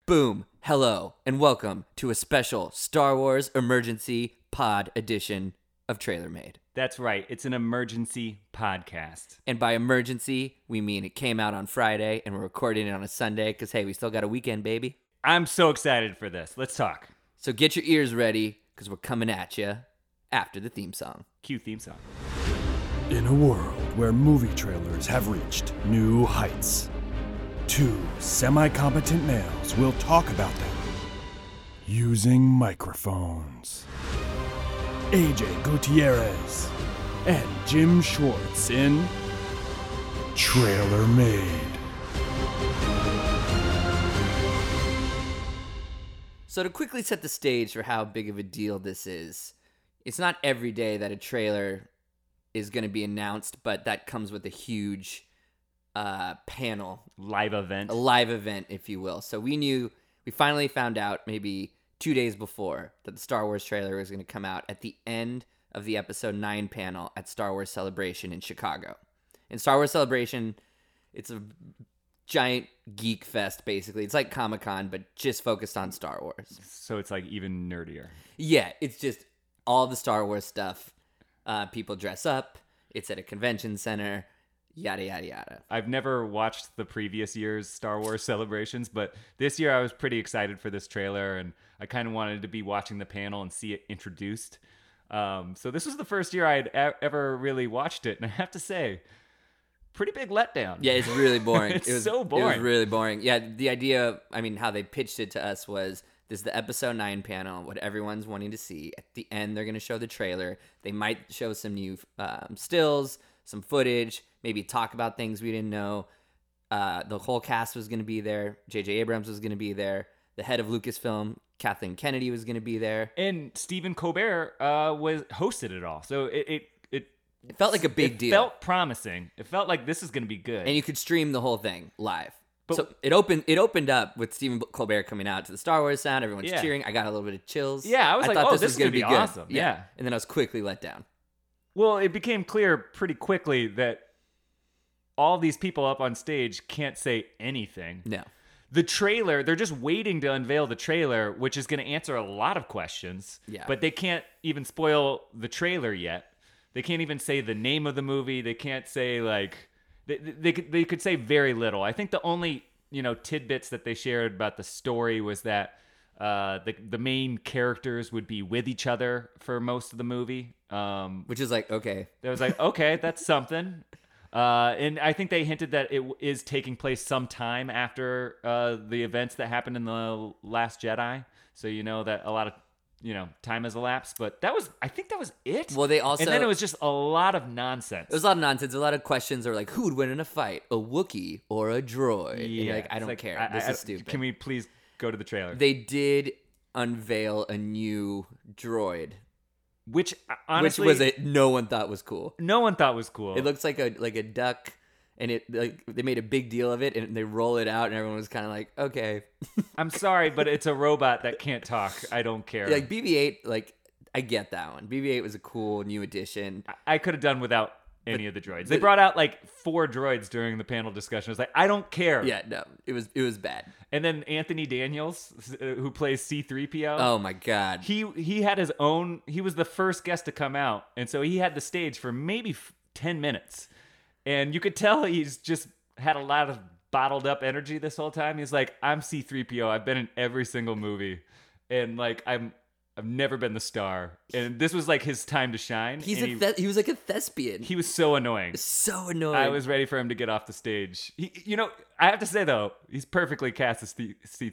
Boom, hello, and welcome to a special Star Wars Emergency Pod edition of Trailer Made. That's right. It's an emergency podcast. And by emergency, we mean it came out on Friday and we're recording it on a Sunday because, hey, we still got a weekend, baby. I'm so excited for this. Let's talk. So get your ears ready because we're coming at you after the theme song. Cue theme song. In a world where movie trailers have reached new heights, two semi-competent males will talk about them using microphones. AJ Gutierrez and Jim Schwartz in Trailer Made. So to quickly set the stage for how big of a deal this is, it's not every day that a trailer is going to be announced, but that comes with a huge panel. Live event. A live event, if you will. So we finally found out maybe 2 days before that the Star Wars trailer was going to come out at the end of the Episode 9 panel at Star Wars Celebration in Chicago. In Star Wars Celebration, it's a giant geek fest, basically. It's like Comic-Con, but just focused on Star Wars. So it's like even nerdier. Yeah, it's just all the Star Wars stuff. People dress up. It's at a convention center. Yada, yada, yada. I've never watched the previous year's Star Wars celebrations, but this year I was pretty excited for this trailer, and I kind of wanted to be watching the panel and see it introduced. So this was the first year I'd ever really watched it, and I have to say, pretty big letdown. Yeah, it's really boring. It's so boring. It was really boring. Yeah, the idea, how they pitched it to us was, this is the Episode 9 panel, what everyone's wanting to see. At the end, they're going to show the trailer. They might show some new stills, some footage, maybe talk about things we didn't know. The whole cast was going to be there. J.J. Abrams was going to be there. The head of Lucasfilm, Kathleen Kennedy, was going to be there. And Stephen Colbert hosted it all. So it felt like a big deal. It felt promising. It felt like this is going to be good. And you could stream the whole thing live. So it opened up with Stephen Colbert coming out to the Star Wars sound. Everyone's cheering. I got a little bit of chills. Yeah, I was like, thought oh, this this was is going to be awesome. Good. Yeah. And then I was quickly let down. Well, it became clear pretty quickly that all these people up on stage can't say anything. No. The trailer, they're just waiting to unveil the trailer, which is going to answer a lot of questions. Yeah. But they can't even spoil the trailer yet. They can't even say the name of the movie. They can't say, they could say very little. I think the only, tidbits that they shared about the story was that the main characters would be with each other for most of the movie. Which is like, okay. It was like, okay, that's something. And I think they hinted that it is taking place sometime after the events that happened in The Last Jedi. So that a lot of time has elapsed. But I think that was it. Well, they also... And then it was just a lot of nonsense. It was a lot of nonsense. A lot of questions are like, who would win in a fight? A Wookiee or a droid? Yeah. And I don't care. This is stupid. Can we please go to the trailer? They did unveil a new droid. Which, honestly... no one thought was cool. No one thought was cool. It looks like a duck, and they made a big deal of it, and they roll it out, and everyone was kind of like, okay. I'm sorry, but it's a robot that can't talk. I don't care. Like BB-8, I get that one. BB-8 was a cool new addition. I could have done without any of the droids. They brought out 4 droids during the panel discussion. I was like, I don't care. Yeah, no, it was bad. And then Anthony Daniels, who plays C-3PO. Oh my God. He had his own. He was the first guest to come out, and so he had the stage for maybe 10 minutes, and you could tell he's just had a lot of bottled up energy this whole time. He's like, I'm C-3PO. I've been in every single movie, and I've never been the star, and this was his time to shine. He was like a thespian. He was so annoying. So annoying. I was ready for him to get off the stage. I have to say though, he's perfectly cast as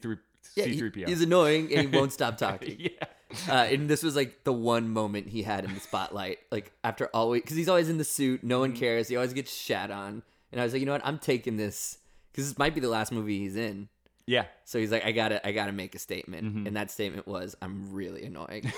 C-3PO. He's annoying, and he won't stop talking. Yeah. And this was the one moment he had in the spotlight. After always, because he's always in the suit, no one cares. He always gets shat on, and I was like, you know what? I'm taking this because this might be the last movie he's in. Yeah. So he's like, I gotta make a statement. And that statement was, I'm really annoying.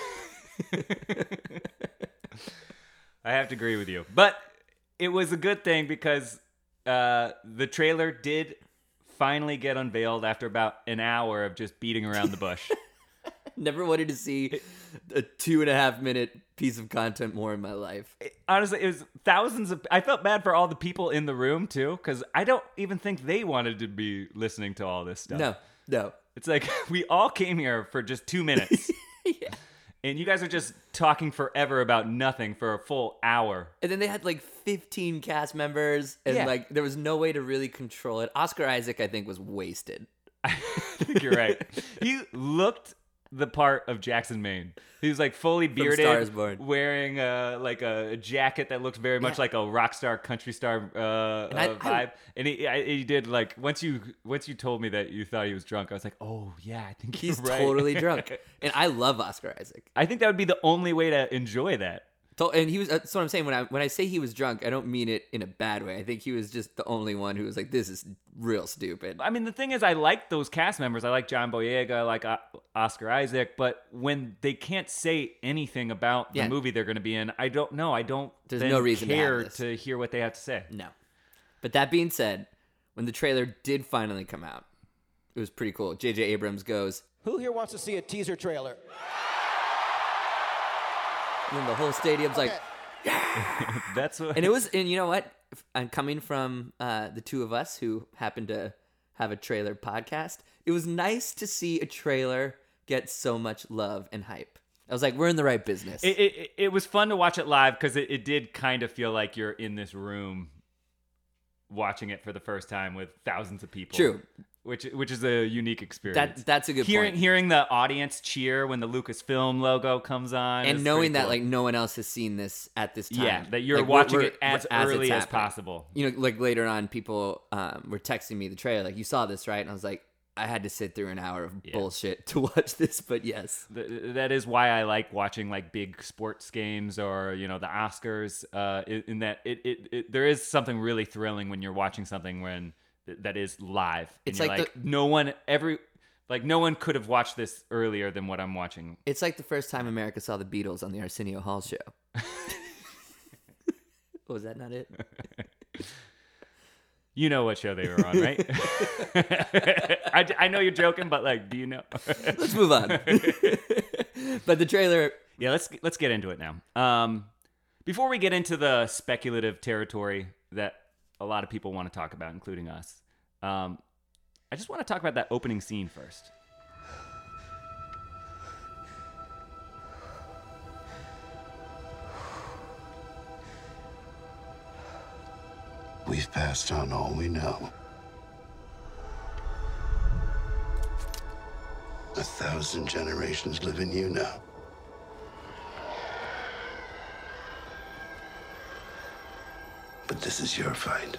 I have to agree with you. But it was a good thing because the trailer did finally get unveiled after about an hour of just beating around the bush. Never wanted to see a 2.5 minute piece of content more in my life. Honestly, it was thousands of... I felt bad for all the people in the room, too, because I don't even think they wanted to be listening to all this stuff. No. No. It's like we all came here for just 2 minutes. Yeah. And you guys are just talking forever about nothing for a full hour. And then they had like 15 cast members, and Yeah. like there was no way to really control it. Oscar Isaac, I think, was wasted. I think you're right. He looked the part of Jackson Maine. He was like fully bearded, Star is Born. wearing like a jacket that looked very much like a rock star, country star vibe. And he did like once you told me that you thought he was drunk, I was like, oh yeah, I think He's you're right. totally drunk. And I love Oscar Isaac. I think that would be the only way to enjoy that. And he was. That's what I'm saying. When I say he was drunk, I don't mean it in a bad way. I think he was just the only one who was like, "This is real stupid." I mean, the thing is, I like those cast members. I like John Boyega, I like Oscar Isaac, but when they can't say anything about the movie they're going to be in, I don't know. I don't. There's then no reason to have care this. to hear what they have to say. No. But that being said, when the trailer did finally come out, it was pretty cool. J.J. Abrams goes, Who here wants to see a teaser trailer? and then the whole stadium's like, That's what. and it was, and you know what? I'm coming from the two of us who happen to have a trailer podcast. It was nice to see a trailer get so much love and hype. I was like, we're in the right business. It was fun to watch it live because it did kind of feel like you're in this room watching it for the first time with thousands of people. True. Which is a unique experience. That's a good point. Hearing the audience cheer when the Lucasfilm logo comes on, And is knowing pretty that cool. like no one else has seen this at this time. Yeah, that you're Like, watching we're- it as it's early as happening. possible. You know, like later on, people were texting me the trailer, like, you saw this, right? And I was like, I had to sit through an hour of bullshit to watch this, but yes. That is why I like watching like big sports games or the Oscars. In that there is something really thrilling when you're watching something that is live. And It's you're like no one could have watched this earlier than what I'm watching. It's like the first time America saw the Beatles on the Arsenio Hall show. Was that not it? You know what show they were on, right? I know you're joking, but like, do you know? Let's move on. But the trailer, Yeah, let's get into it now. Before we get into the speculative territory that a lot of people want to talk about, including us, I just want to talk about that opening scene first. We've passed on all we know. 1,000 generations live in you now. But this is your fight.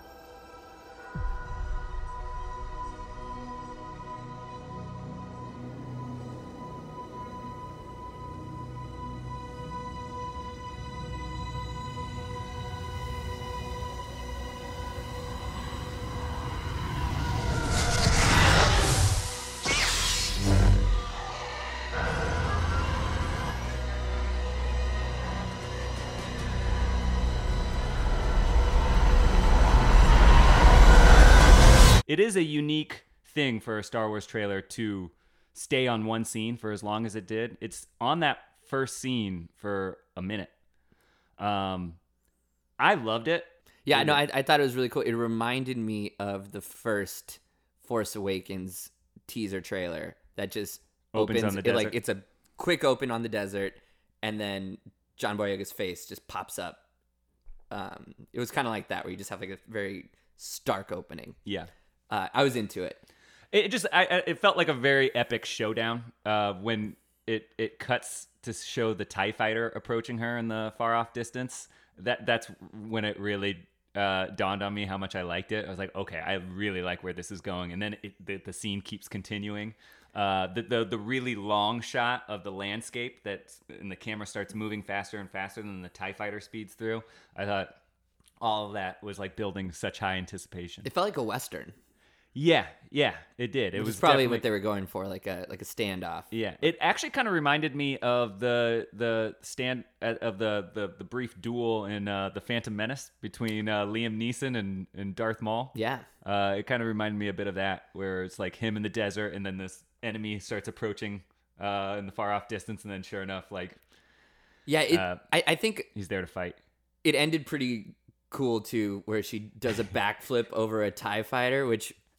It is a unique thing for a Star Wars trailer to stay on one scene for as long as it did. It's on that first scene for a minute. I loved it. yeah, no, I thought it was really cool. It reminded me of the first Force Awakens teaser trailer that just Opens on the desert. Like, it's a quick open on the desert, and then John Boyega's face just pops up. It was kind of like that, where you just have like a very stark opening. Yeah. I was into it. It felt like a very epic showdown when it cuts to show the TIE fighter approaching her in the far off distance. That's when it really dawned on me how much I liked it. I was like, okay, I really like where this is going. And then the scene keeps continuing. The really long shot of the landscape and the camera starts moving faster and faster than the TIE fighter speeds through. I thought all of that was like building such high anticipation. It felt like a Western. Yeah, it did. It It was probably definitely what they were going for, like a standoff. Yeah, it actually kind of reminded me of the stand of the brief duel in the Phantom Menace between Liam Neeson and Darth Maul. Yeah. It kind of reminded me a bit of that, where it's like him in the desert, and then this enemy starts approaching in the far off distance, and then sure enough, like Yeah, I think he's there to fight. it ended pretty cool too, where she does a backflip over a TIE fighter, which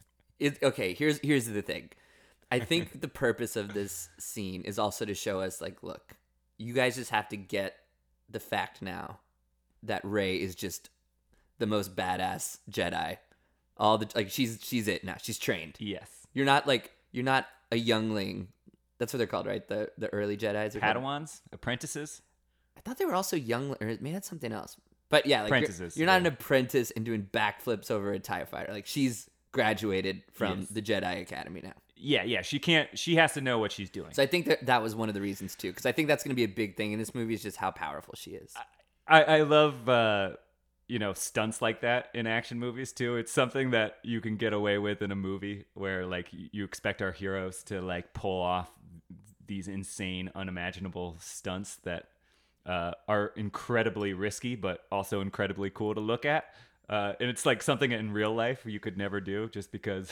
Okay, here's the thing. I think the purpose of this scene is also to show us, like, look, you guys just have to get the fact now that Rey is just the most badass Jedi. She's it now. She's trained. Yes. You're not a youngling. That's what they're called, right? The early Jedis. Padawans, apprentices. I thought they were also young, or maybe that's something else. But yeah, like apprentices. You're not an apprentice and doing backflips over a TIE fighter. Like, she's graduated from the Jedi Academy now. Yeah. She has to know what she's doing. So I think that was one of the reasons too, because I think that's going to be a big thing in this movie, is just how powerful she is. I love stunts like that in action movies too. It's something that you can get away with in a movie where, like, you expect our heroes to, like, pull off these insane, unimaginable stunts that are incredibly risky, but also incredibly cool to look at. And it's like something in real life you could never do, just because,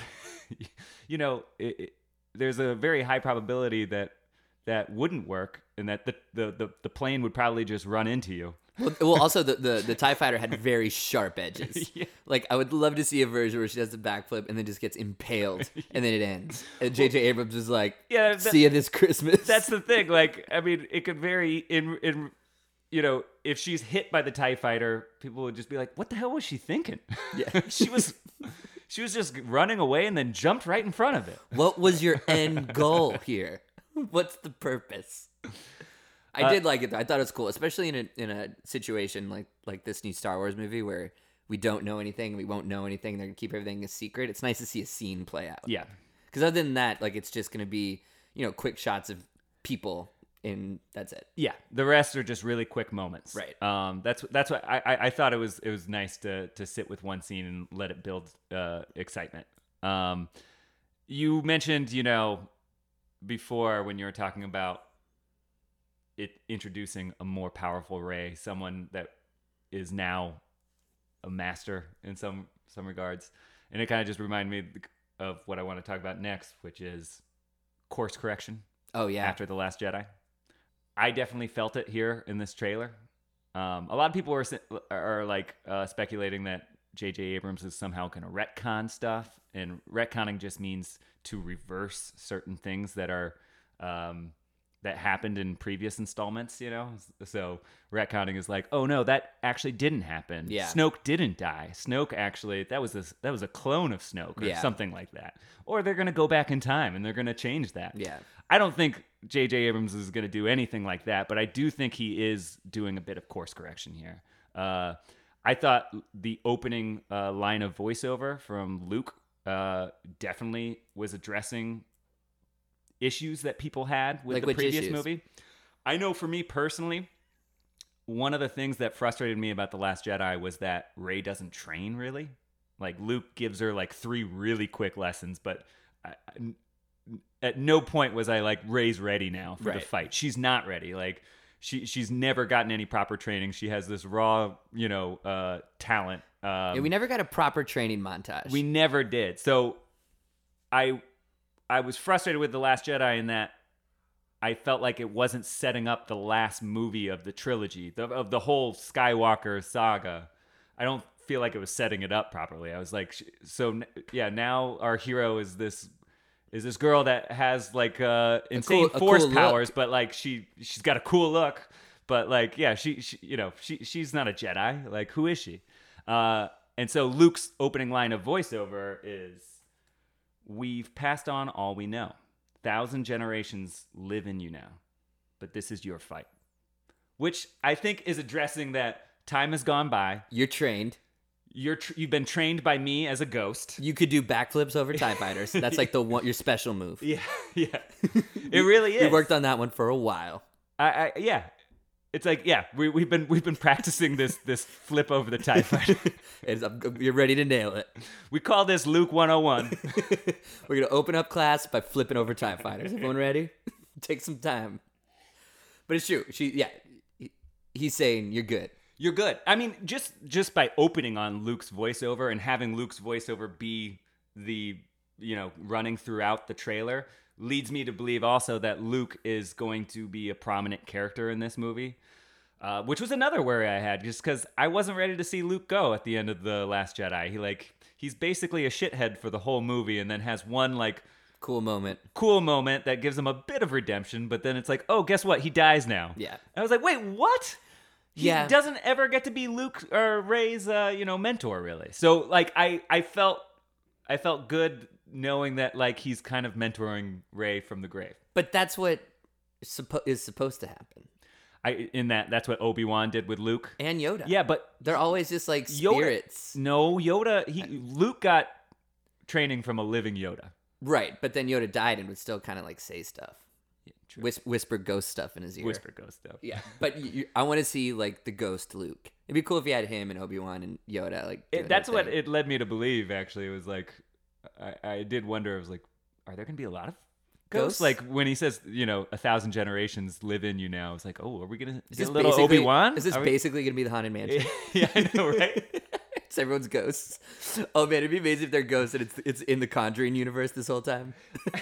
there's a very high probability that wouldn't work, and that the plane would probably just run into you. Well, also the TIE fighter had very sharp edges. Yeah. Like, I would love to see a version where she does the backflip and then just gets impaled and then it ends. And J.J. Abrams is like, see you this Christmas. That's the thing. Like, I mean, it could vary in if she's hit by the TIE fighter, people would just be like, what the hell was she thinking? Yeah. She was just running away and then jumped right in front of it. What was your end goal here? What's the purpose? I did like it, though. I thought it was cool, especially in a situation like this new Star Wars movie where we don't know anything, we won't know anything, they're going to keep everything a secret. It's nice to see a scene play out. Yeah. Because other than that, like, it's just going to be, quick shots of people, and that's it. Yeah. The rest are just really quick moments. Right. That's what I thought it was nice to sit with one scene and let it build excitement. You mentioned, before, when you were talking about it introducing a more powerful Rey, someone that is now a master in some regards, and it kind of just reminded me of what I want to talk about next, which is course correction. Oh yeah. After The Last Jedi, I definitely felt it here in this trailer. A lot of people are speculating that J.J. Abrams is somehow going to retcon stuff, and retconning just means to reverse certain things that are that happened in previous installments, So retconning is like, oh no, that actually didn't happen. Yeah. Snoke didn't die. Snoke actually, that was a clone of Snoke, or something like that. Or they're gonna go back in time and they're gonna change that. Yeah. I don't think J.J. Abrams is gonna do anything like that, but I do think he is doing a bit of course correction here. I thought the opening line of voiceover from Luke definitely was addressing issues that people had with the previous movie. I know for me personally, one of the things that frustrated me about The Last Jedi was that Rey doesn't train really. Like, Luke gives her like 3 really quick lessons, but at no point was I like, Rey's ready now for the fight. She's not ready. Like, she's never gotten any proper training. She has this raw, talent. We never got a proper training montage. We never did. So I was frustrated with The Last Jedi in that I felt like it wasn't setting up the last movie of the trilogy, of the whole Skywalker saga. I don't feel like it was setting it up properly. I was like, now our hero is this girl that has like insane force powers, but like she's got a cool look, but like she's not a Jedi. Like, who is she? And so Luke's opening line of voiceover is, "We've passed on all we know. 1,000 generations live in you now, but this is your fight." Which I think is addressing that time has gone by. You're trained. You've been trained by me as a ghost. You could do backflips over TIE fighters. That's like your special move. Yeah. It really is. We worked on that one for a while. Yeah. It's like, we've been practicing this flip over the TIE fighter. You're ready to nail it. We call this Luke 101. We're gonna open up class by flipping over TIE fighters. Everyone ready? Take some time. But it's true. He's saying you're good. You're good. I mean, just by opening on Luke's voiceover and having Luke's voiceover be the, running throughout the trailer, leads me to believe also that Luke is going to be a prominent character in this movie. which was another worry I had, just because I wasn't ready to see Luke go at the end of The Last Jedi. He's basically a shithead for the whole movie, and then has one like cool moment that gives him a bit of redemption, but then it's like, oh, guess what? He dies now. Yeah. And I was like, wait, what? He Yeah. doesn't ever get to be Luke or Rey's, mentor, really. So, like, I felt good knowing that, like, he's kind of mentoring Rey from the grave. But that's what is supposed to happen. That's what Obi-Wan did with Luke. And Yoda. Yeah, but They're always just like Yoda, spirits. No, Yoda, Luke got training from a living Yoda. Right, but then Yoda died and would still kind of like say stuff. Yeah, true. Whisper ghost stuff in his ear. Whisper ghost stuff. Yeah, but I want to see like the ghost Luke. It'd be cool if you had him and Obi-Wan and Yoda. Like That's what it led me to believe, actually. It was like, I did wonder, I was like, are there going to be a lot of ghosts? Like when he says, 1,000 generations live in you now, it's like, oh, are we going to get a little Obi-Wan? Is this basically going to be the Haunted Mansion? Yeah, I know, right? It's everyone's ghosts. Oh man, it'd be amazing if they're ghosts and it's in the Conjuring universe this whole time.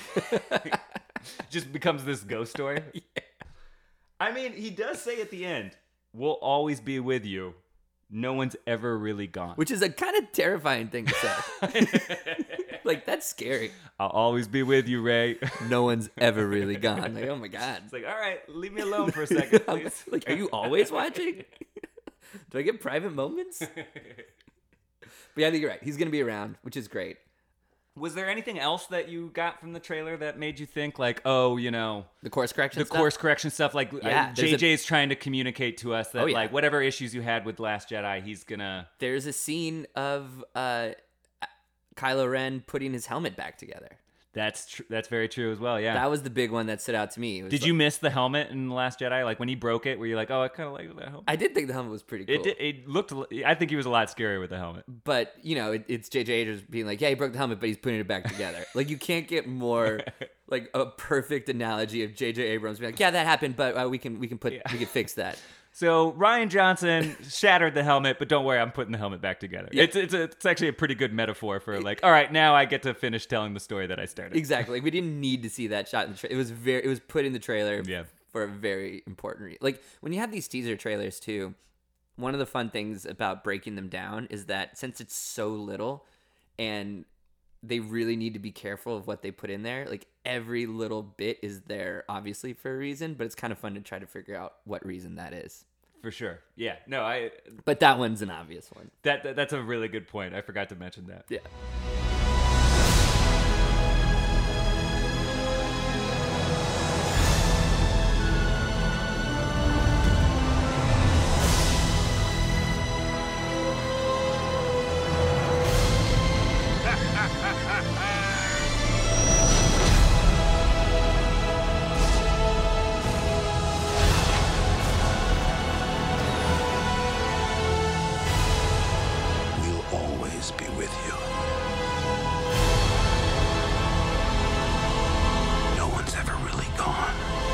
Just becomes this ghost story. Yeah. I mean, he does say at the end, we'll always be with you. No one's ever really gone. Which is a kind of terrifying thing to say. Like, that's scary. I'll always be with you, Rey. No one's ever really gone. Like, oh my God. It's like, all right, leave me alone for a second, please. Like, are you always watching? Do I get private moments? But yeah, I think you're right. He's going to be around, which is great. Was there anything else that you got from the trailer that made you think, like, oh, the course correction stuff? Course correction stuff. Like, Yeah, JJ's trying to communicate to us that, Oh, yeah. like, whatever issues you had with Last Jedi, he's going to... There's a scene of Kylo Ren putting his helmet back together. That's very true as well, yeah. That was the big one that stood out to me. Did you miss the helmet in The Last Jedi? Like, when he broke it, were you like, oh, I kind of like that helmet? I did think the helmet was pretty cool. It looked... I think he was a lot scarier with the helmet. But, it's J.J. Abrams being like, yeah, he broke the helmet, but he's putting it back together. Like, you can't get more, like, a perfect analogy of J.J. Abrams being like, yeah, that happened, but we can fix that. So Rian Johnson shattered the helmet, but don't worry, I'm putting the helmet back together. Yeah. It's actually a pretty good metaphor for like, all right, now I get to finish telling the story that I started. Exactly. Like, we didn't need to see that shot in the trailer. It was put in the trailer Yeah. for a very important reason. Like, when you have these teaser trailers too, one of the fun things about breaking them down is that since it's so little and they really need to be careful of what they put in there, like every little bit is there obviously for a reason, but it's kind of fun to try to figure out what reason that is. For sure. Yeah. No, But that one's an obvious one. that's a really good point. I forgot to mention that. Yeah. We'll always be with you. No one's ever really gone.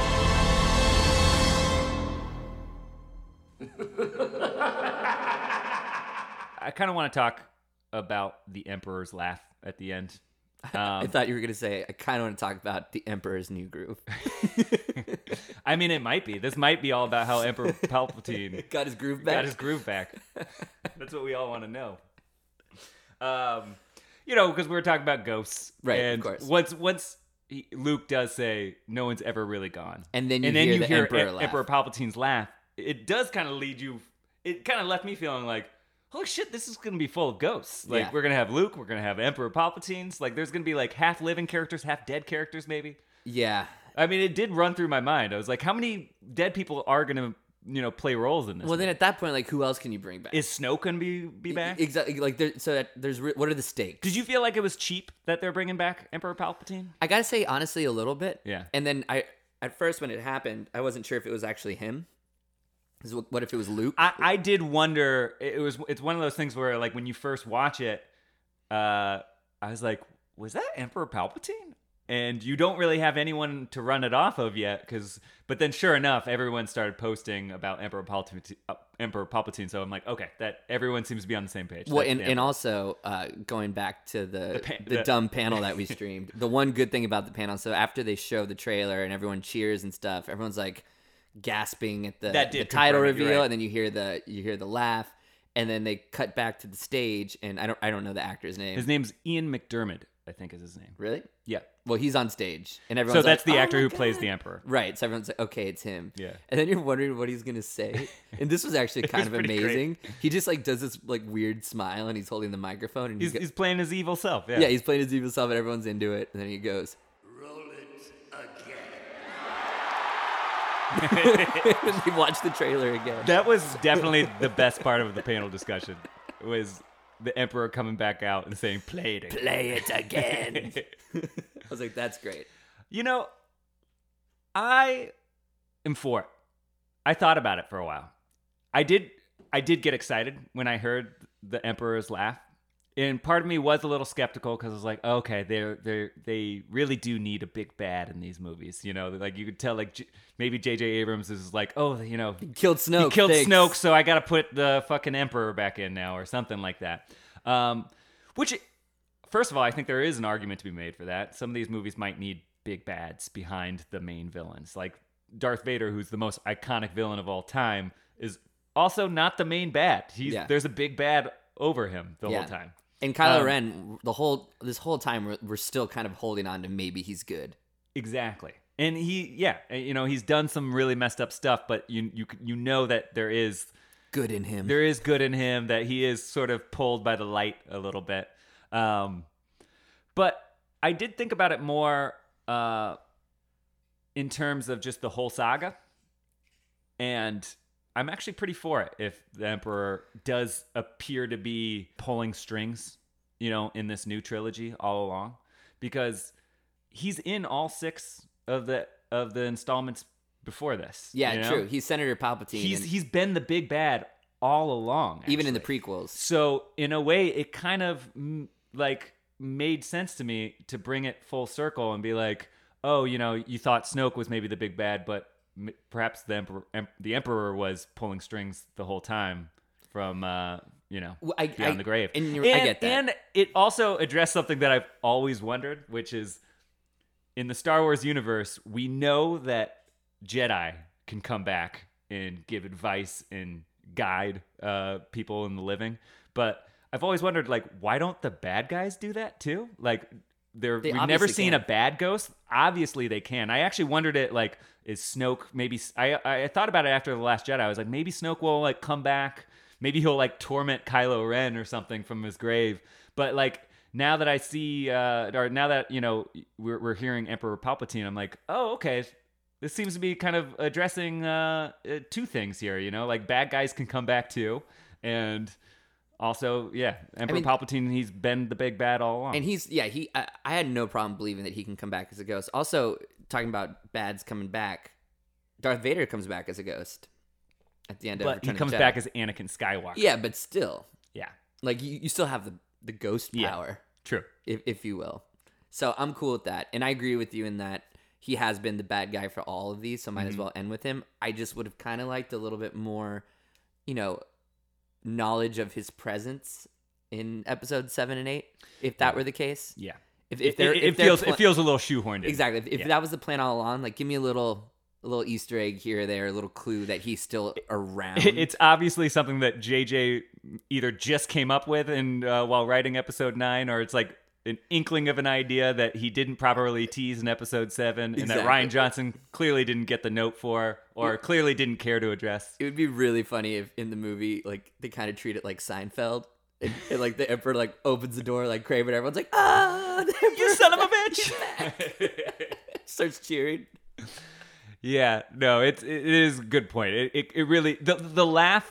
I kind of want to talk about the Emperor's laugh at the end. I thought you were going to say, I kind of want to talk about the Emperor's New Groove. I mean, it might be. This might be all about how Emperor Palpatine Got his groove back? got his groove back. That's what we all want to know. Because we were talking about ghosts, Right, of And course. once Luke does say, "No one's ever really gone," And then you hear the Emperor laugh. Emperor Palpatine's laugh. It does kind of lead you. It kind of left me feeling like, holy shit, this is gonna be full of ghosts. Like Yeah. we're gonna have Luke, we're gonna have Emperor Palpatine's. Like there's gonna be like half living characters, half dead characters, maybe. Yeah. I mean, it did run through my mind. I was like, how many dead people are gonna play roles in this? Well, then at that point, like, who else can you bring back? Is Snoke gonna be back? Exactly. Like, what are the stakes? Did you feel like it was cheap that they're bringing back Emperor Palpatine? I gotta say, honestly, a little bit. Yeah. And then at first when it happened, I wasn't sure if it was actually him. What if it was Luke? I did wonder. It's one of those things where like when you first watch it, I was like, was that Emperor Palpatine? And you don't really have anyone to run it off of yet, but then sure enough, everyone started posting about Emperor Palpatine. So I'm like, okay, that everyone seems to be on the same page. Well, That's the and Emperor. also going back to the the- dumb panel that we streamed, the one good thing about the panel, so after they show the trailer and everyone cheers and stuff, everyone's like, gasping at the That did title confirm it, you're reveal, right. and then you hear the laugh, and then they cut back to the stage, and I don't know the actor's name. His name's Ian McDermott, I think is his name. Really? Yeah. Well, he's on stage, and So everyone's that's like, the "Oh actor my who plays God." the Emperor. Right. So everyone's like, okay, it's him. Yeah. And then you're wondering what he's gonna say. And this was actually kind of was pretty amazing. He just like does this like weird smile, and he's holding the microphone, and He's playing his evil self. Yeah. yeah, he's playing his evil self, and everyone's into it. And then he goes, Roll it again. and they watch the trailer again. That was definitely the best part of the panel discussion. Was the Emperor coming back out and saying, "Play it again." Play it again. I was like, that's great. You know, I am for it. I thought about it for a while. I did get excited when I heard the Emperor's laugh. And part of me was a little skeptical because I was like, okay, they really do need a big bad in these movies. You know, like you could tell, like maybe J.J. Abrams is like, oh, you know, Killed Snoke. he killed thanks. Snoke, so I got to put the fucking Emperor back in now or something like that. Which, first of all, I think there is an argument to be made for that. Some of these movies might need big bads behind the main villains. Like Darth Vader, who's the most iconic villain of all time, is also not the main bad. There's a big bad over him the whole time. And Kylo Ren, this whole time, we're still kind of holding on to maybe he's good. Exactly. And he's done some really messed up stuff, but you know that there is Good in him. There is good in him, that he is sort of pulled by the light a little bit. But I did think about it more in terms of just the whole saga. And I'm actually pretty for it if the Emperor does appear to be pulling strings, you know, in this new trilogy all along. Because he's in all 6 of the installments before this. Yeah, you know? true. He's Senator Palpatine. He's been the big bad all along, even in the actually. prequels. So in a way, it kind of like made sense to me to bring it full circle and be like, oh, you know, you thought Snoke was maybe the big bad, but perhaps the Emperor was pulling strings the whole time from beyond the grave. I get that. And it also addressed something that I've always wondered, which is in the Star Wars universe, we know that Jedi can come back and give advice and guide people in the living, but I've always wondered, like, why don't the bad guys do that too? Like, we've never obviously seen can. a bad ghost. Obviously they can. I actually wondered it, like, is Snoke maybe? I thought about it after The Last Jedi. I was like, maybe Snoke will like come back. Maybe he'll like torment Kylo Ren or something from his grave. But like now that I see, or now that you know we're hearing Emperor Palpatine, I'm like, oh, okay. This seems to be kind of addressing 2 things here. You know, like bad guys can come back too, and also, Emperor Palpatine, he's been the big bad all along. And I had no problem believing that he can come back as a ghost. Also, talking about bads coming back, Darth Vader comes back as a ghost at the end of but Return he of comes the Jedi. back as Anakin Skywalker. Yeah, but still, Yeah. like you still have the ghost Yeah. power, True. if you will. So I'm cool with that, and I agree with you in that he has been the bad guy for all of these, so might as well end with him. I just would have kind of liked a little bit more, you know, knowledge of his presence in episodes 7 and 8, if that were the case. Yeah. It feels a little shoehorned in. exactly. If that was the plan all along, like give me a little Easter egg here or there, a little clue that he's still around. It's obviously something that JJ either just came up with and while writing episode 9, or it's like an inkling of an idea that he didn't properly tease in episode 7, and that Exactly. Rian Johnson clearly didn't get the note for, or clearly didn't care to address. It would be really funny if in the movie, like they kind of treat it like Seinfeld, and like the Emperor like opens the door like Kraven, everyone's like, ah, the Emperor, You son of a bitch! starts cheering. Yeah, no, it is a good point. It really the laugh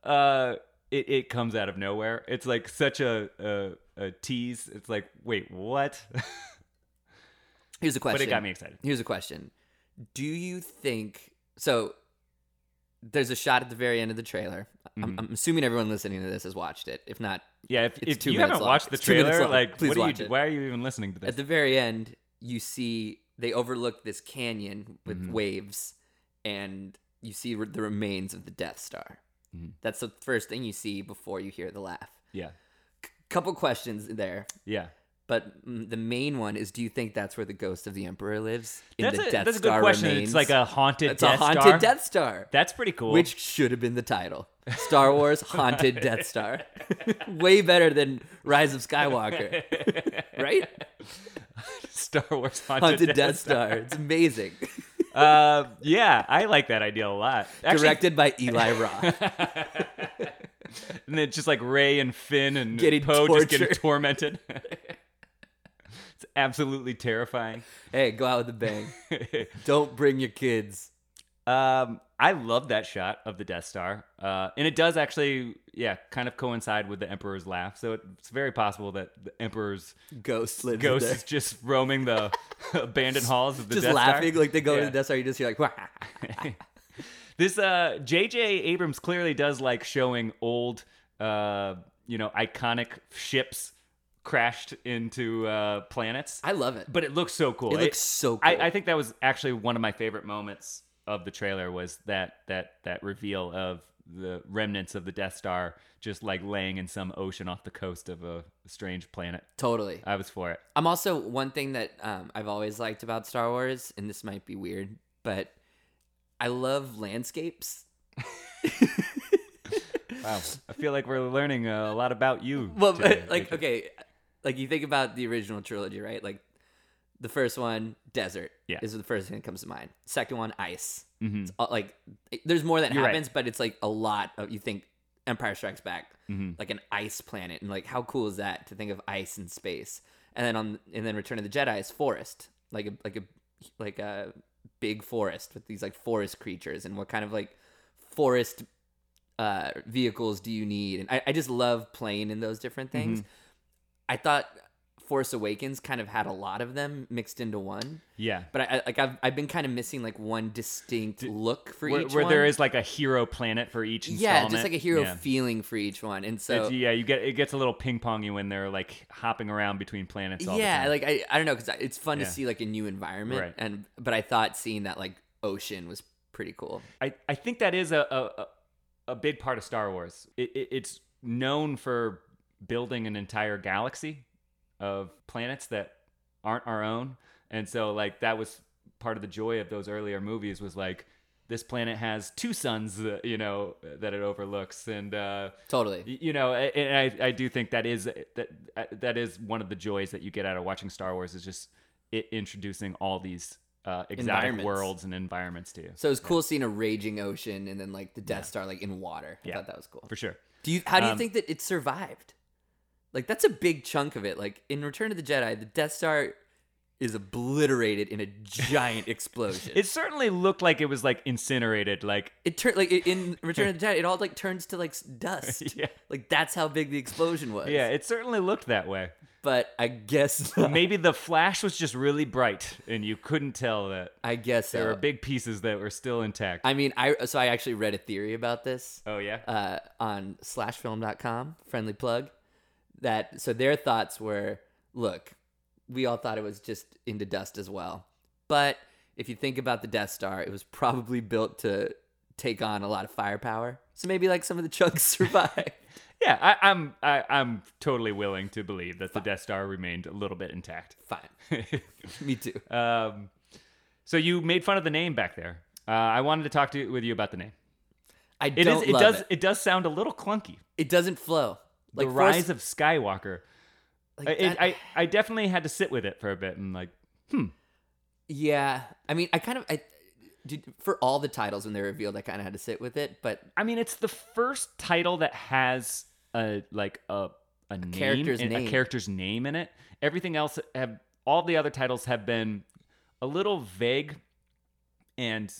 it comes out of nowhere. It's like such a tease. It's like, wait, what? Here's a question. But it got me excited. Here's a question. Do you think so? There's a shot at the very end of the trailer. I'm assuming everyone listening to this has watched it. If not, Yeah, It's if 2 you minutes haven't long. watched the It's 2 minutes trailer, long. like, Please what do watch you? it. Why are you even listening to this? at the very end, you see they overlook this canyon with waves, and you see the remains of the Death Star. That's the first thing you see before you hear the laugh. Yeah, Couple questions there. yeah. But the main one is, do you think that's where the ghost of the Emperor lives? That's the a Death good Star question. remains? It's like a haunted It's Death a haunted Star. Death Star. That's pretty cool. Which should have been the title. Star Wars Haunted Death Star. Way better than Rise of Skywalker. Right? Star Wars Haunted Death Star. It's amazing. Yeah, I like that idea a lot. Actually, Directed by Eli Roth. and then just like Rey and Finn and Getting Poe just getting tortured. tormented. It's absolutely terrifying. Hey, go out with a bang. Don't bring your kids. I love that shot of the Death Star. And it does actually, kind of coincide with the Emperor's laugh. So it's very possible that the Emperor's Ghost lives ghost there. is just roaming the abandoned halls of the Just Death laughing Star. like they go to Yeah. the Death Star. You just hear like, This J.J. Abrams clearly does like showing old, iconic ships crashed into planets. I love it. But it looks so cool. It looks so cool. I think that was actually one of my favorite moments of the trailer was that reveal of the remnants of the Death Star just like laying in some ocean off the coast of a strange planet. Totally. I was for it. I'm also, one thing that I've always liked about Star Wars, and this might be weird, but I love landscapes. Wow. I feel like we're learning a lot about you. Well, today, like, Jacob. okay, like you think about the original trilogy, right? Like the first one, desert, Yeah. is the first thing that comes to mind. Second one, ice. Mhm. It's all, like, there's more that You're right. happens, but it's like a lot of, you think Empire Strikes Back, Mhm. like an ice planet, and like how cool is that to think of ice in space? And then Return of the Jedi is forest, like a big forest with these like forest creatures, and what kind of like forest vehicles do you need? And I just love playing in those different things. I thought Force Awakens kind of had a lot of them mixed into one, Yeah. but I've been kind of missing like one distinct look for each Where one. there is like a hero planet for each yeah, installment. just like a hero Yeah. feeling for each one, and so it gets a little ping pong you when they're like hopping around between planets. All the time. like I don't know, because it's fun Yeah. to see like a new environment, Right. but I thought seeing that like ocean was pretty cool. I think that is a big part of Star Wars. It's known for building an entire galaxy of planets that aren't our own, and so like that was part of the joy of those earlier movies was like this planet has two suns, that it overlooks, and Totally. and I do think that is one of the joys that you get out of watching Star Wars is just it introducing all these exotic Environments. worlds and environments to you. So it was cool seeing a raging ocean and then like the Death Star like in water. I Yeah. thought that was cool. For sure. How do you think that it survived? Like that's a big chunk of it. Like in Return of the Jedi, the Death Star is obliterated in a giant explosion. It certainly looked like it was like incinerated. Like It turned like in Return of the Jedi, it all like turns to like dust. Yeah. Like that's how big the explosion was. yeah, it certainly looked that way. But I guess not. Maybe the flash was just really bright, and you couldn't tell that I guess there were so. big pieces that were still intact. I mean, I actually read a theory about this. Oh yeah. On slashfilm.com, friendly plug, so their thoughts were, look, we all thought it was just into dust as well. But if you think about the Death Star, it was probably built to take on a lot of firepower. So maybe like some of the chunks survived. Yeah, I'm totally willing to believe that the Death Star remained a little bit intact. Fine. Me too. So you made fun of the name back there. I wanted to talk with you about the name. It does sound a little clunky. It doesn't flow. The Like Rise of Skywalker. like that- I definitely had to sit with it for a bit and like, Yeah. I mean, for all the titles when they're revealed, I kind of had to sit with it. But I mean, it's the first title that has a name, character's a name. character's name in it. Everything else all the other titles have been a little vague and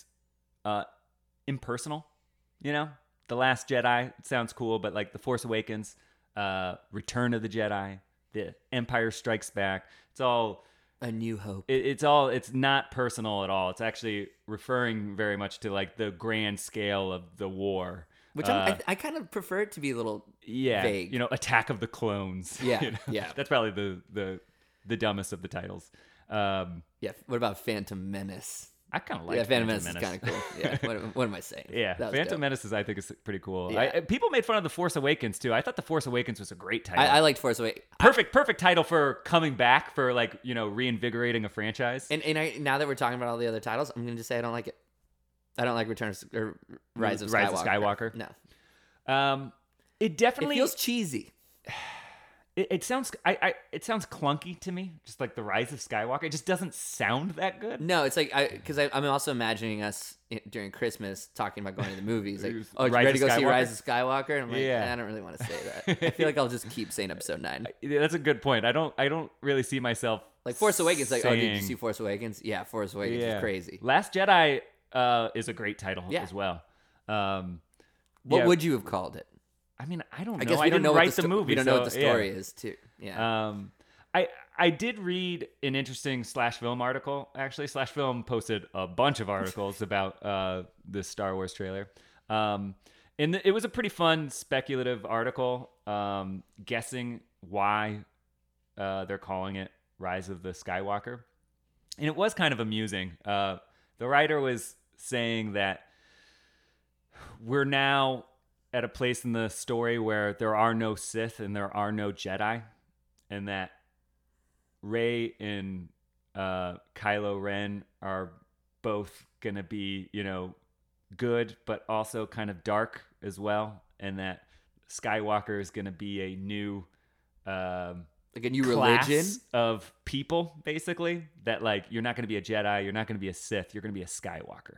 impersonal. The Last Jedi sounds cool, but like The Force Awakens, Return of the Jedi, The Empire Strikes Back, it's all A New Hope. it's not personal at all. It's actually referring very much to like the grand scale of the war. Which I kind of prefer it to be a little vague. Attack of the Clones. Yeah, yeah. That's probably the dumbest of the titles. Yeah. What about Phantom Menace? I kind of like Yeah, Phantom Menace is kind of cool. Yeah, what am I saying? Yeah, That was Phantom dope. Menace is, I think, is pretty cool. Yeah. People made fun of The Force Awakens too. I thought The Force Awakens was a great title. I liked Force Awakens. Perfect title for coming back, for like, you know, reinvigorating a franchise. And now that we're talking about all the other titles, I'm going to just say I don't like it. I don't like Rise of Skywalker. Rise of Skywalker. No. It definitely It feels cheesy. It sounds it sounds clunky to me, just like the Rise of Skywalker. It just doesn't sound that good. No, it's like because I'm also imagining us during Christmas talking about going to the movies. Like, oh, you Rise ready to of go see Skywalker? Rise of Skywalker? And I'm like, Yeah. I don't really want to say that. I feel like I'll just keep saying Episode 9. That's a good point. I don't really see myself Like Force Awakens. Like, oh, did you saying- see Force Awakens? Yeah, Force Awakens is crazy. Last Jedi is a great title Yeah. as well. What yeah. would you have called it? I mean, I don't know. I guess we I don't didn't know write what the movie. We don't know what the so, story yeah. is, too. Yeah. I did read an interesting /film article. Actually, /film posted a bunch of articles about this Star Wars trailer. It was a pretty fun speculative article, guessing why they're calling it Rise of the Skywalker. And it was kind of amusing. The writer was saying that we're now at a place in the story where there are no Sith and there are no Jedi, and that Rey and Kylo Ren are both going to be, you know, good, but also kind of dark as well, and that Skywalker is going to be a new Like a new class religion? of people, basically, that like you're not going to be a Jedi, you're not going to be a Sith, you're going to be a Skywalker.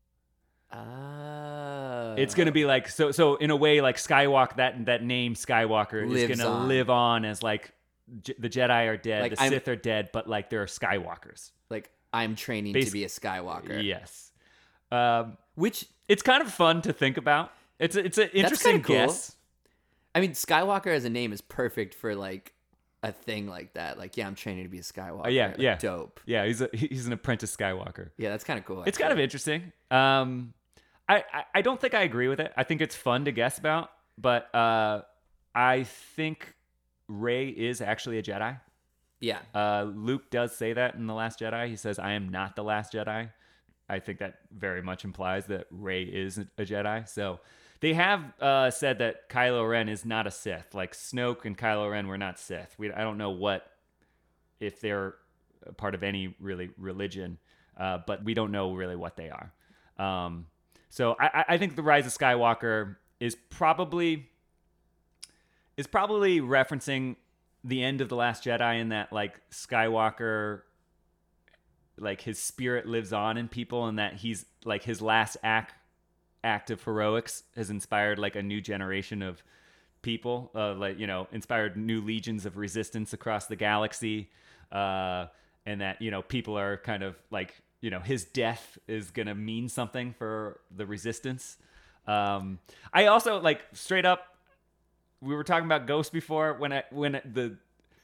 It's going to be like so in a way, like Skywalker, that name Skywalker is going to live on as like the Jedi are dead, Like, the Sith are dead, but like there are Skywalkers. Like, I'm training to be a Skywalker. Yes. Which, It's kind of fun to think about. It's an interesting kinda cool. guess. I mean, Skywalker as a name is perfect for, like, a thing like that. Like, yeah, I'm training to be a Skywalker. Yeah, Like, yeah. Dope. Yeah, he's an apprentice Skywalker. Yeah, that's kind of cool. It's kind of interesting. I don't think I agree with it. I think it's fun to guess about, but I think Rey is actually a Jedi. Yeah. Luke does say that in The Last Jedi. He says, "I am not the last Jedi." I think that very much implies that Rey is a Jedi. So they have said that Kylo Ren is not a Sith. Like Snoke and Kylo Ren were not Sith. I don't know if they're a part of any really religion, but we don't know really what they are. So I think the Rise of Skywalker is probably referencing the end of The Last Jedi, in that like Skywalker, like his spirit lives on in people, and that he's like his last act of heroics has inspired like a new generation of people, like, you know, inspired new legions of resistance across the galaxy, and that, you know, people are kind of like, you know, his death is gonna mean something for the resistance. I also, like, straight up, we were talking about Ghost before. When the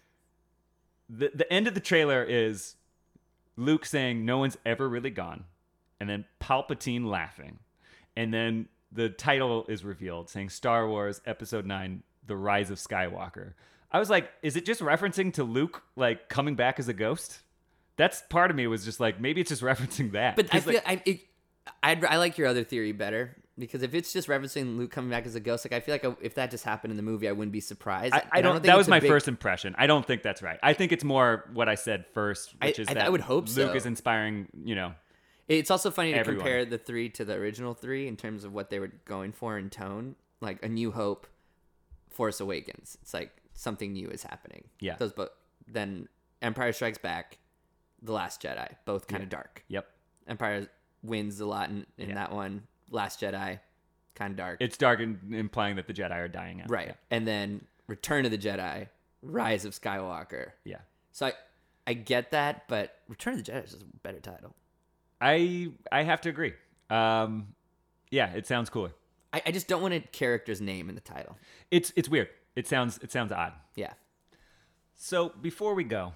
end of the trailer is Luke saying no one's ever really gone, and then Palpatine laughing, and then the title is revealed saying Star Wars Episode 9: The Rise of Skywalker. I was like, is it just referencing to Luke like coming back as a ghost? That's part of me was just like, maybe it's just referencing that. But I 'Cause, like, feel I like your other theory better, because if it's just referencing Luke coming back as a ghost, like, I feel like if that just happened in the movie, I wouldn't be surprised. I And don't. think That was it's a my big- first impression. I don't think that's right. I think it's more what I said first, which is I that would hope Luke so. is inspiring. You know, It's also funny to Everyone. compare the 3 to the original 3 in terms of what they were going for in tone. Like A New Hope, Force Awakens. It's like something new is happening. Yeah. Those, but then Empire Strikes Back, The Last Jedi, both kind of dark. Yep. Empire wins a lot in that one. Last Jedi, kind of dark. It's dark and implying that the Jedi are dying out. Right. Yeah. And then Return of the Jedi, Rise of Skywalker. Yeah. So I get that, but Return of the Jedi is just a better title. I have to agree. Yeah, it sounds cooler. I just don't want a character's name in the title. It's weird. It sounds odd. Yeah. So before we go,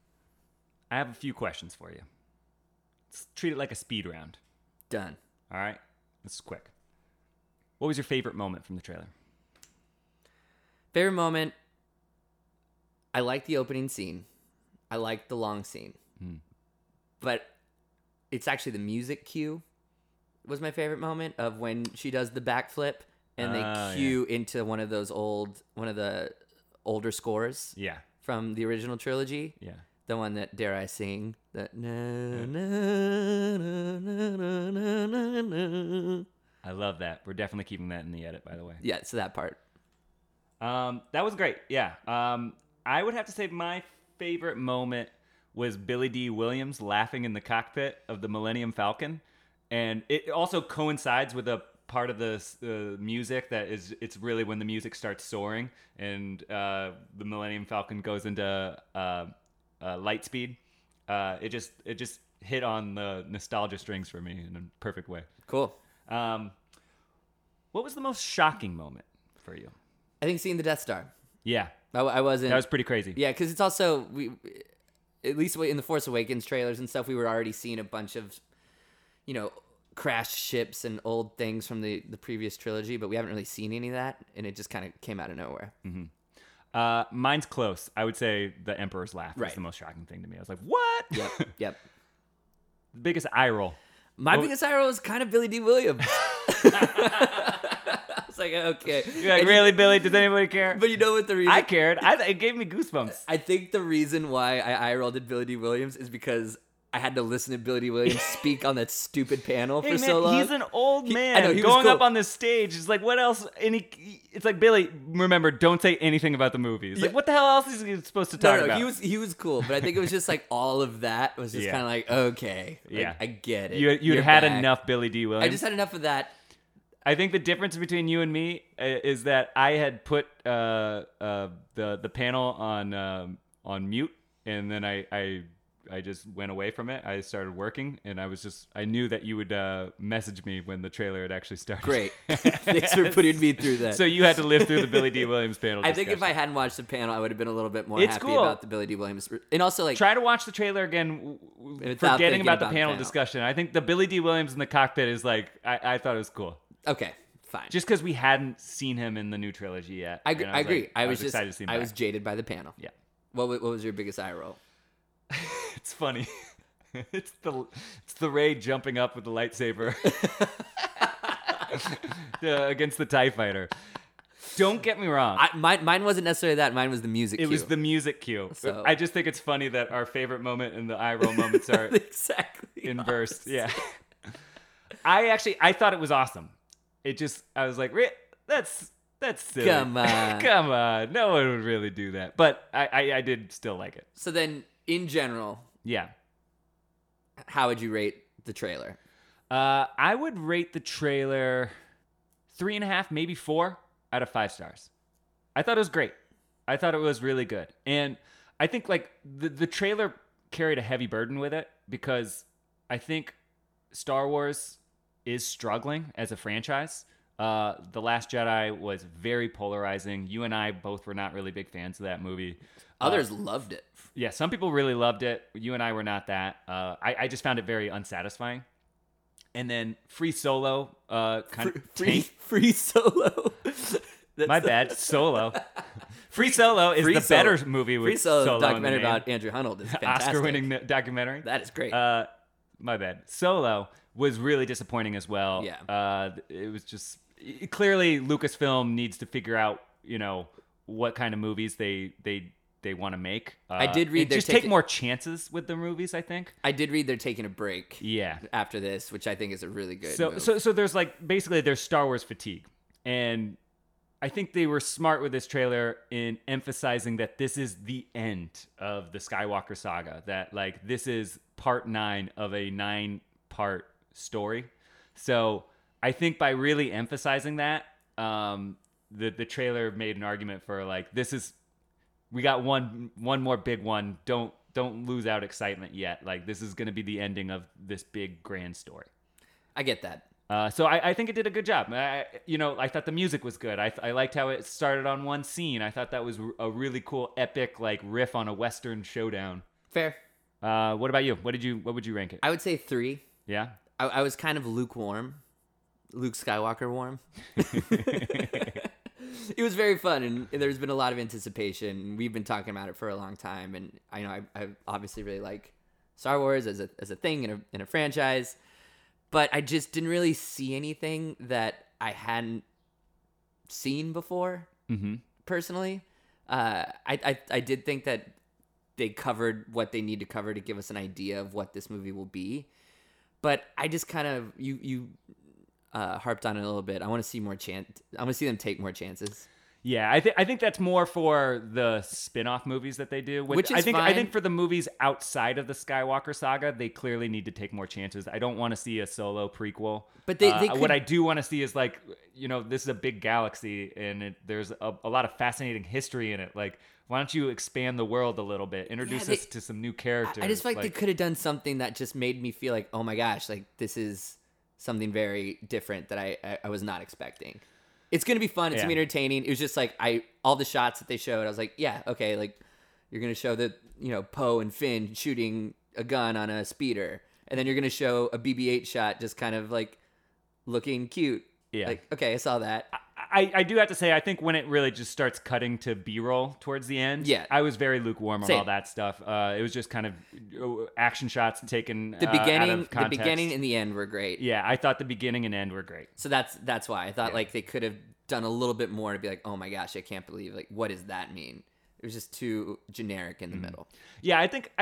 I have a few questions for you. Let's treat it like a speed round. Done. All right. This is quick. What was your favorite moment from the trailer? Favorite moment, I like the opening scene. I like the long scene. But it's actually the music cue was my favorite moment of when she does the backflip and they cue into one of the older scores Yeah. from the original trilogy. Yeah. The one that, dare I sing, that na na na na na na na. I love that. We're definitely keeping that in the edit, by the way. Yeah, so that part. That was great. Yeah. I would have to say my favorite moment was Billy D. Williams laughing in the cockpit of the Millennium Falcon. And it also coincides with a part of the music that is, it's really when the music starts soaring and the Millennium Falcon goes into light speed. It just hit on the nostalgia strings for me in a perfect way. Cool. What was the most shocking moment for you? I think seeing the Death Star. Yeah. I wasn't. That was pretty crazy. Yeah, because it's also, at least in the Force Awakens trailers and stuff, we were already seeing a bunch of, crashed ships and old things from the previous trilogy, but we haven't really seen any of that, and it just kind of came out of nowhere. Mm-hmm. Mine's close. I would say the Emperor's Laugh was the most shocking thing to me. I was like, what? Yep. The biggest eye roll. My biggest eye roll was kind of Billy D. Williams. I was like, okay. You're like, really, Billy? Does anybody care? But you know what the reason? I cared. It gave me goosebumps. I think the reason why I eye rolled at Billy D. Williams is because I had to listen to Billy D. Williams speak on that stupid panel for so long. He's an old man. I know, he was going cool. up on this stage. It's like, what else? It's like, Billy, remember, don't say anything about the movie. Like, what the hell else is he supposed to talk about? He was cool, but I think it was just like all of that was just kind of like, okay, like, I get it. You'd had enough Billy D. Williams. I just had enough of that. I think the difference between you and me is that I had put the panel on mute, and then I just went away from it. I started working, and I knew that you would message me when the trailer had actually started. Great. Thanks for putting me through that. So you had to live through the Billy D. Williams panel I think if discussion. I hadn't watched the panel, I would have been a little bit more It's happy cool. about the Billy D. Williams. And also, like, try to watch the trailer again, Without forgetting thinking about the about the panel panel. discussion. I think the Billy D. Williams in the cockpit is like, I thought it was cool. okay, fine. Just because we hadn't seen him in the new trilogy yet. I And agree. like, I was excited to see him I back. was jaded by the panel. Yeah. What was your biggest eye roll? It's funny. It's the Rey jumping up with the lightsaber against the TIE fighter. Don't get me wrong. Mine wasn't necessarily that. Mine was the music It cue. was the music cue. So- I just think it's funny that our favorite moment and the eye roll moments are exactly inversed. Yeah. I thought it was awesome. I was like, that's silly. Come on. Come on. No one would really do that. But I did still like it. So then, in general, Yeah. how would you rate the trailer? I would rate the trailer 3.5, maybe 4 out of 5 stars. I thought it was great. I thought it was really good. And I think like the trailer carried a heavy burden with it because I think Star Wars is struggling as a franchise. The Last Jedi was very polarizing. You and I both were not really big fans of that movie. Others loved it. Yeah, some people really loved it. You and I were not that. I just found it very unsatisfying. And then Free Solo kind of tanked. Free Solo. My bad. Solo. Free Solo is Free the Solo. better movie with Free Solo, Solo in the documentary name. about Andrew Hunnell is fantastic. Oscar-winning documentary. That is great. My bad. Solo was really disappointing as well. Yeah. It was just clearly Lucasfilm needs to figure out, what kind of movies they want to make. I did read and they're just take taking- more chances with the movies, I think. I did read they're taking a break. Yeah. After this, which I think is a really good move. So there's like basically there's Star Wars fatigue, and I think they were smart with this trailer in emphasizing that this is the end of the Skywalker saga. That like this is part 9 of a 9-part story. So I think by really emphasizing that, the trailer made an argument for like we got one more big one. Don't lose out excitement yet. Like this is going to be the ending of this big grand story. I get that. So I think it did a good job. I thought the music was good. I liked how it started on one scene. I thought that was a really cool, epic like riff on a Western showdown. Fair. What about you? What would you rank it? I would say 3. Yeah. I was kind of lukewarm. Luke Skywalker warm. It was very fun, and there's been a lot of anticipation. We've been talking about it for a long time, and I obviously really like Star Wars as a thing in a franchise, but I just didn't really see anything that I hadn't seen before. Personally, I did think that they covered what they need to cover to give us an idea of what this movie will be, but I just kind of you harped on it a little bit. I want to see more I want to see them take more chances. Yeah, I think that's more for the spin-off movies that they do. Which is I think fine. for the movies outside of the Skywalker saga, they clearly need to take more chances. I don't want to see a Solo prequel. But they could... what I do want to see is like, this is a big galaxy and there's a lot of fascinating history in it. Like, why don't you expand the world a little bit? Introduce us to some new characters. I just feel like they could have done something that just made me feel like, oh my gosh, like this is something very different that I was not expecting. It's going to be fun. It's going to be entertaining. It was just like, all the shots that they showed, I was like, yeah, okay, like, you're going to show that, Poe and Finn shooting a gun on a speeder. And then you're going to show a BB-8 shot just kind of, like, looking cute. Yeah. Like, okay, I saw that. I do have to say, I think when it really just starts cutting to B-roll towards the end, I was very lukewarm on all that stuff. It was just kind of action shots taken the beginning, out of context. The beginning and the end were great. Yeah, I thought the beginning and end were great. So that's why I thought like they could have done a little bit more to be like, oh my gosh, I can't believe, like, what does that mean? It was just too generic in the middle. Yeah, I think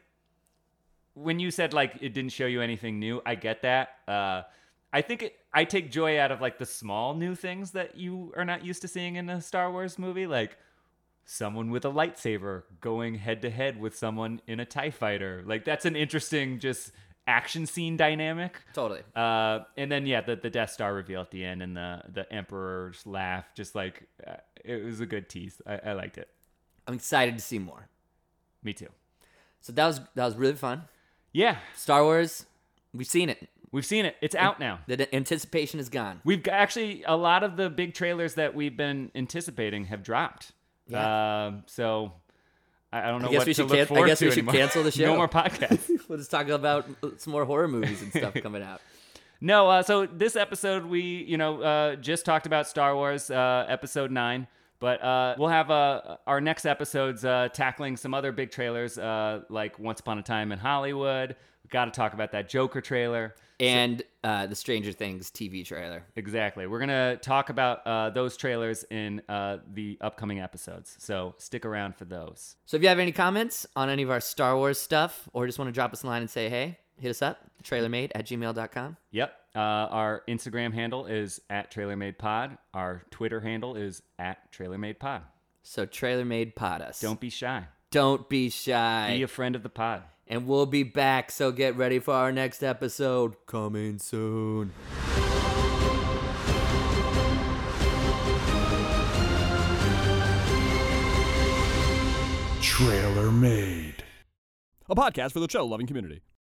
when you said like it didn't show you anything new, I get that. I think I take joy out of like the small new things that you are not used to seeing in a Star Wars movie, like someone with a lightsaber going head to head with someone in a TIE fighter. Like that's an interesting just action scene dynamic. Totally. And then the Death Star reveal at the end and the Emperor's laugh, just like it was a good tease. I liked it. I'm excited to see more. Me too. So that was really fun. Yeah. Star Wars, we've seen it. We've seen it. It's out now. The anticipation is gone. We've actually, a lot of the big trailers that we've been anticipating have dropped. Yeah. So I don't know I guess what we to should look forward to I guess we should anymore. cancel the show. No more podcasts. We'll just talk about some more horror movies and stuff coming out. No, so this episode we, just talked about Star Wars, episode 9. But we'll have our next episodes tackling some other big trailers like Once Upon a Time in Hollywood. We've got to talk about that Joker trailer. And the Stranger Things TV trailer. Exactly. We're going to talk about those trailers in the upcoming episodes. So stick around for those. So if you have any comments on any of our Star Wars stuff or just want to drop us a line and say, hey, hit us up, trailermade@gmail.com. Yep. Our Instagram handle is @TrailerMadePod. Our Twitter handle is @TrailerMadePod. So TrailerMade Pod us. Don't be shy. Don't be shy. Be a friend of the pod. And we'll be back, so get ready for our next episode. Coming soon. Trailer Made. A podcast for the trailer-loving community.